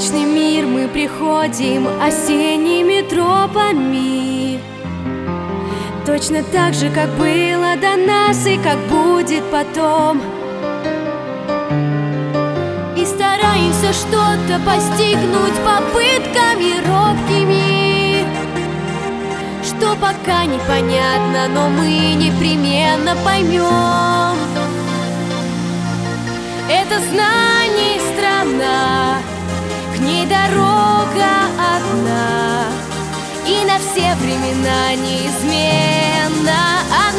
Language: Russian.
солнечный мир мы приходим осенними тропами. Точно так же, как было до нас и как будет потом. И стараемся что-то постигнуть попытками робкими, что пока непонятно, но мы непременно поймем. Это знание страна, к ней дорога одна, и на все времена неизменно.